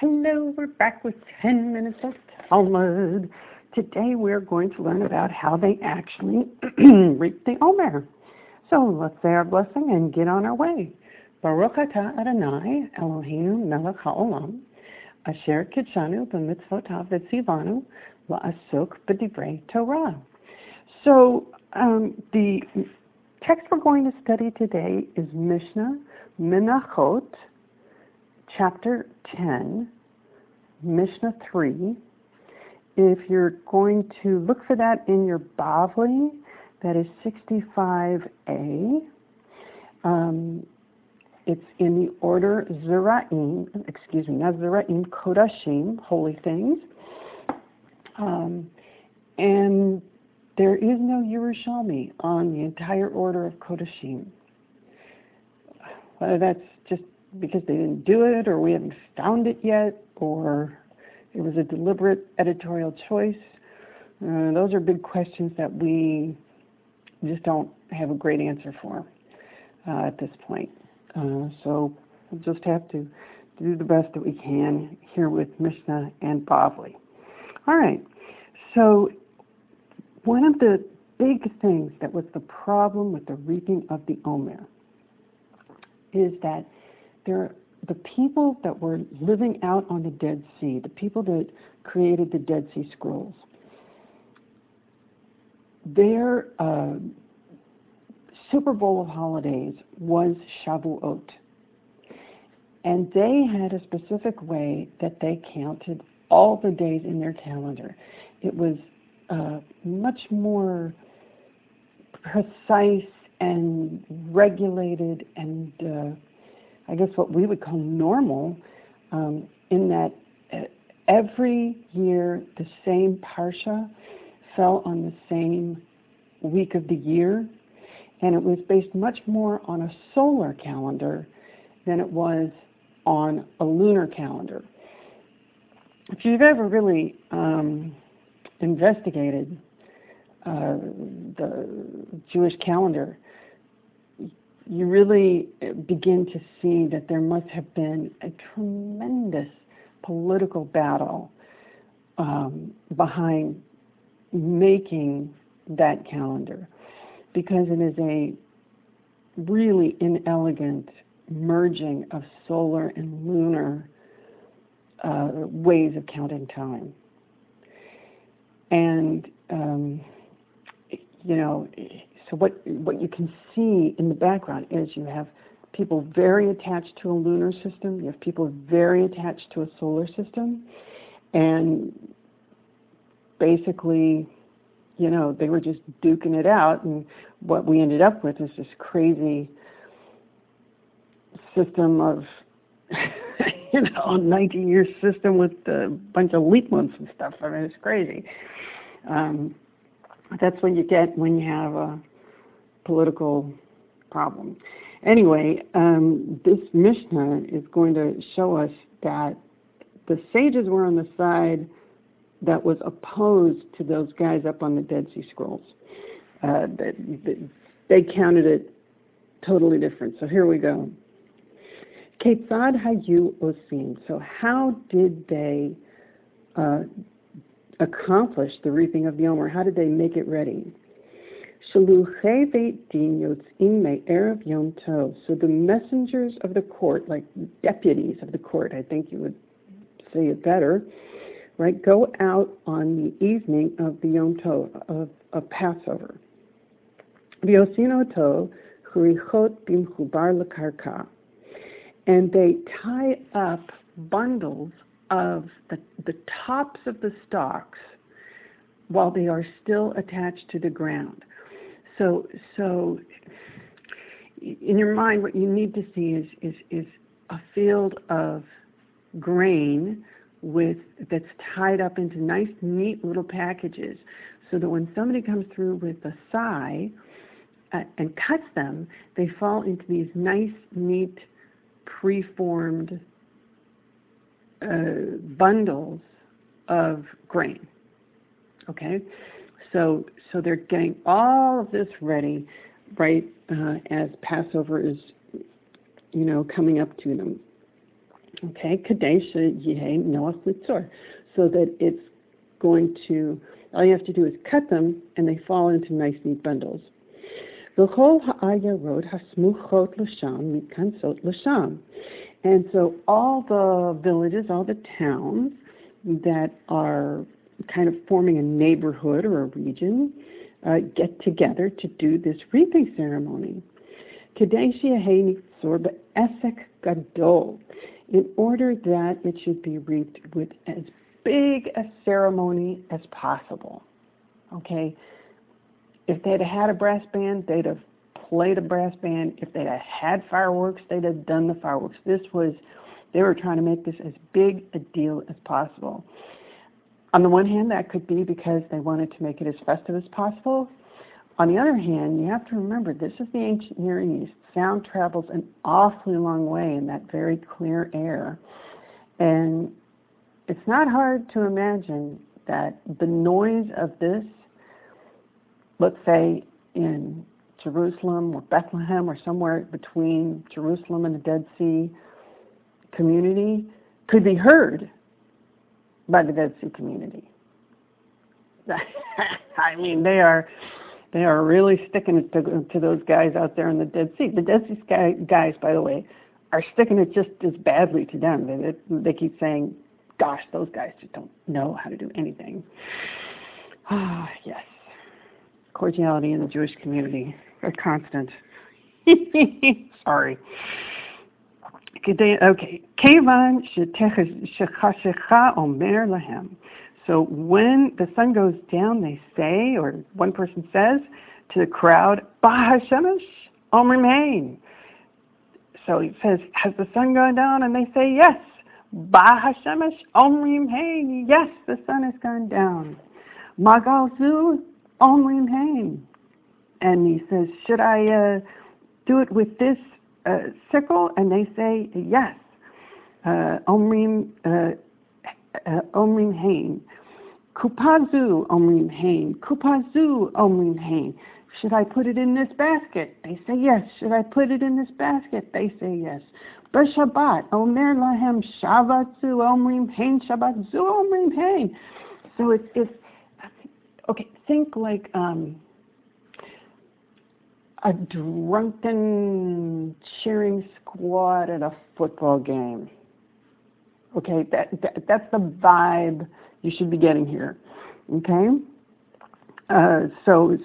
Hello, we're back with 10 minutes of Talmud. Today we're going to learn about how they actually reap the Omer. So let's say our blessing and get on our way. Baruch atah Adonai Eloheinu melech haolam asher kitshanu b'mitzvotav v'tzivanu la'asuk b'divrei Torah. So the text we're going to study today is Mishnah Menachot, Chapter 10, Mishnah 3. If you're going to look for that in your Bavli, that is 65a. It's in the order Zeraim, not Zeraim, Kodashim, holy things. And there is no Yerushalmi on the entire order of Kodashim. Whether that's just because they didn't do it, or we haven't found it yet, or it was a deliberate editorial choice. Those are big questions that we just don't have a great answer for at this point. So we'll just have to do the best that we can here with Mishnah and Bavli. All right, so one of the big things that was the problem with the reaping of the Omer is that the people that were living out on the Dead Sea, the people that created the Dead Sea Scrolls, their Super Bowl of holidays was Shavuot. And they had a specific way that they counted all the days in their calendar. It was much more precise and regulated and I guess what we would call normal, in that every year the same parsha fell on the same week of the year, and it was based much more on a solar calendar than it was on a lunar calendar. If you've ever really investigated the Jewish calendar, you really begin to see that there must have been a tremendous political battle behind making that calendar, because it is a really inelegant merging of solar and lunar ways of counting time. And, so what you can see in the background is you have people very attached to a lunar system, you have people very attached to a solar system, and basically, they were just duking it out, and what we ended up with is this crazy system of, a 90-year system with a bunch of leap months and stuff. I mean, it's crazy. That's what you get when you have a political problem. Anyway, this Mishnah is going to show us that the sages were on the side that was opposed to those guys up on the Dead Sea Scrolls. They counted it totally different. So here we go. Ketzad hayu osim. So how did they accomplish the reaping of the Omer? How did they make it ready? Shaluchei Beit Din yotzim me'erev Yom Tov. So the messengers of the court, like deputies of the court, I think you would say it better, right, go out on the evening of the Yom Tov, of Passover. V'yosino tov churichot bimchubar lekarka. And they tie up bundles of the tops of the stalks while they are still attached to the ground. So in your mind, what you need to see is a field of grain that's tied up into nice, neat little packages, so that when somebody comes through with a scythe and cuts them, they fall into these nice, neat, preformed bundles of grain. Okay, so they're getting all of this ready, right, as Passover is, coming up to them. Okay, Kadesh Yehei Noach Litzor, so that it's going to, all you have to do is cut them and they fall into nice neat bundles. V'chol ha'ayarot hasmuchot l'sham mitkansot l'sham. And so all the villages, all the towns that are kind of forming a neighborhood or a region get together to do this reaping ceremony. Kadesh Yehei Nitzor be'esek gadol, in order that it should be reaped with as big a ceremony as possible. Okay? If they'd had a brass band, they'd have played a brass band. If they'd have had fireworks, they'd have done the fireworks. They were trying to make this as big a deal as possible. On the one hand, that could be because they wanted to make it as festive as possible. On the other hand, you have to remember, this is the ancient Near East. Sound travels an awfully long way in that very clear air. And it's not hard to imagine that the noise of this, let's say in Jerusalem or Bethlehem or somewhere between Jerusalem and the Dead Sea community, could be heard by the Dead Sea community. I mean, they are really sticking it to those guys out there in the Dead Sea. The Dead Sea guys, by the way, are sticking it just as badly to them. They keep saying, gosh, those guys just don't know how to do anything. Ah, yes. Cordiality in the Jewish community. They're constant. Sorry. Okay. Kevan shechashecha omer lahem. So when the sun goes down, they say, or one person says to the crowd, Ba Hashemesh Omrim Hein. So he says, has the sun gone down? And they say, yes. Ba Hashemesh Omrim Hein. Yes, the sun has gone down. Magal Zu Omrim Hein. And he says, should I do it with this sickle? And they say, yes. Omrim Hein. Kupazu Omrim Hein. Kupazu Omrim Hein. Should I put it in this basket? They say yes. Should I put it in this basket? They say yes. B'Shabbat Omer Lahem Shabbatzu Omrim Hein. Shabbatzu Omrim Hein. So it's okay. Think like a drunken cheering squad at a football game. Okay, that's the vibe you should be getting here. Okay, so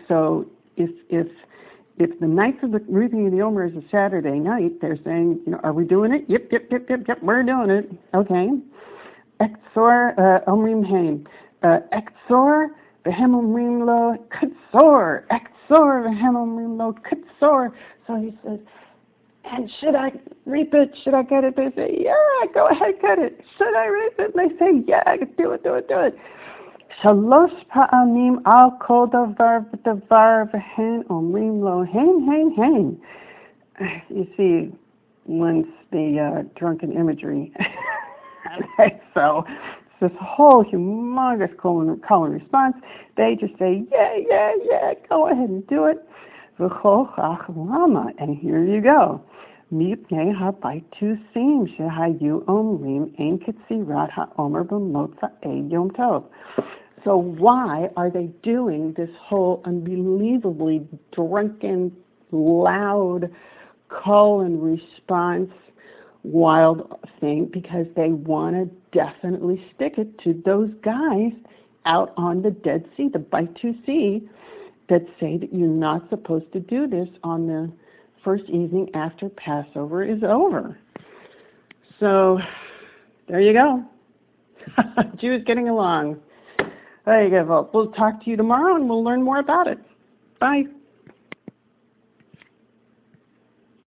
if the night of the reaping of the Omer is a Saturday night, they're saying, are we doing it? Yep, we're doing it. Okay. Ekzor Omrim Hein. Ekzor v'hem omrim lo Kutzor. Ekzor v'hem omrim lo Kutzor. So he says, and should I reap it? Should I cut it? They say, yeah, go ahead, cut it. Should I reap it? And they say, yeah, do it. Shalosh pa'amim al kol davar v'davar v'hen omrim lo hein. You see, once the drunken imagery. So it's this whole humongous call and response. They just say, yeah, go ahead and do it. And here you go. Mipnei haba'itusim shehayu omrim ein ketzirat ha'omer b'motza'ei yom tov. So why are they doing this whole unbelievably drunken, loud call and response wild thing? Because they want to definitely stick it to those guys out on the Dead Sea, the Ba'itusim, that say that you're not supposed to do this on the first evening after Passover is over. So, there you go. Jews getting along. There you go. We'll talk to you tomorrow and we'll learn more about it. Bye.